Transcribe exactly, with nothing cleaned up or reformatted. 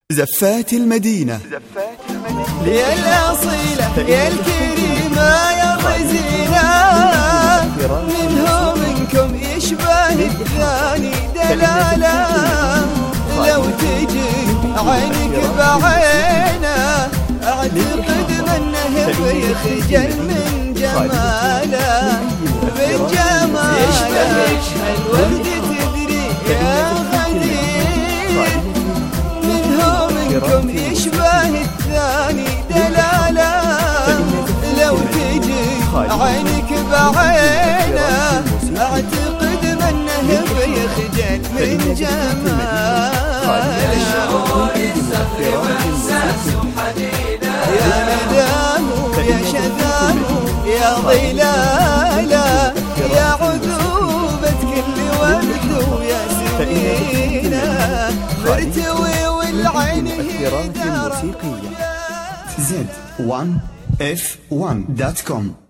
زفات المدينة يا الأصيلة يا الكريمة يا الرزينة، منه منكم يشبه الثاني دلالة، لو تجي عينك بعينه اعتقد منه بيخجل من جماله، من جماله الورد تدري يا غدير، منه منكم يشبه الثاني دلالة، لو تجي عينك بعينه اعتقد منه بيخجل من جماله. يا ندامو يا شذامو يا ظلاله، يا عذوبة كل ورد ويا سنينه، مرتوي والعين هي موسيقية زد وان اف وان دوت كوم.